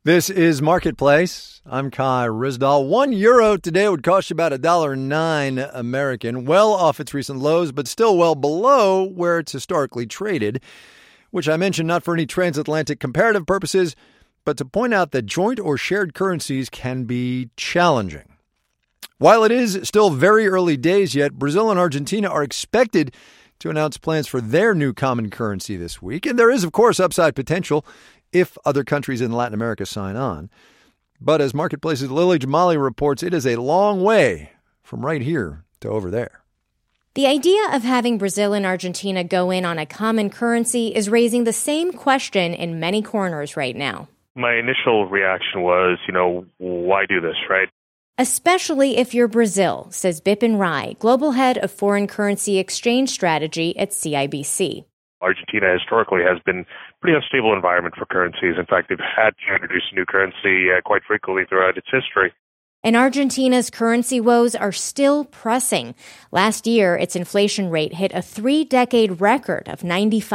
This is Marketplace. I'm Kai Ryssdal. €1 today would cost you about $1.09 American, well off its recent lows, but still well below where it's historically traded, which I mentioned not for any transatlantic comparative purposes, but to point out that joint or shared currencies can be challenging. While it is still very early days yet, Brazil and Argentina are expected to announce plans for their new common currency this week. And there is, of course, upside potential if other countries in Latin America sign on. But as Marketplace's Lily Jamali reports, it is a long way from right here to over there. The idea of having Brazil and Argentina go in on a common currency is raising the same question in many corners right now. My initial reaction was, why do this, right? Especially if you're Brazil, says Bipin Rai, global head of foreign currency exchange strategy at CIBC. Argentina historically has been a pretty unstable environment for currencies. In fact, they've had to introduce a new currency quite frequently throughout its history. And Argentina's currency woes are still pressing. Last year, its inflation rate hit a 3-decade record of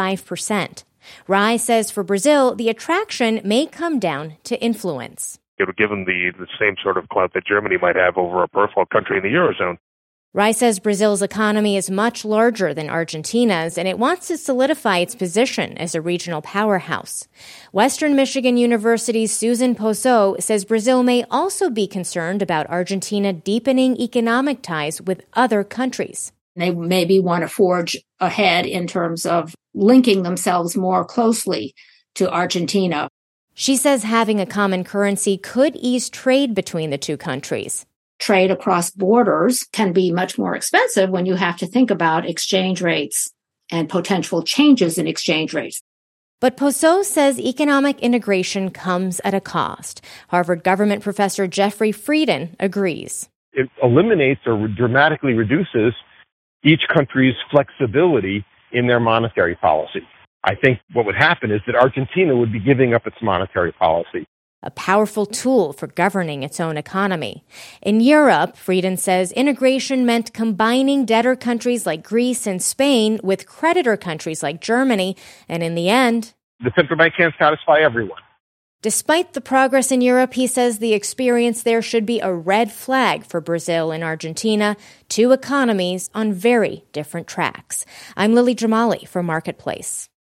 95%. Rai says for Brazil, the attraction may come down to influence. It would give them the same sort of clout that Germany might have over a peripheral country in the Eurozone. Rai says Brazil's economy is much larger than Argentina's, and it wants to solidify its position as a regional powerhouse. Western Michigan University's Susan Pozo says Brazil may also be concerned about Argentina deepening economic ties with other countries. They maybe want to forge ahead in terms of linking themselves more closely to Argentina. She says having a common currency could ease trade between the two countries. Trade across borders can be much more expensive when you have to think about exchange rates and potential changes in exchange rates. But Pozo says economic integration comes at a cost. Harvard government professor Jeffrey Frieden agrees. It eliminates or dramatically reduces each country's flexibility in their monetary policy. I think what would happen is that Argentina would be giving up its monetary policy. A powerful tool for governing its own economy. In Europe, Frieden says integration meant combining debtor countries like Greece and Spain with creditor countries like Germany, and in the end, the central bank can't satisfy everyone. Despite the progress in Europe, he says the experience there should be a red flag for Brazil and Argentina, two economies on very different tracks. I'm Lily Jamali for Marketplace.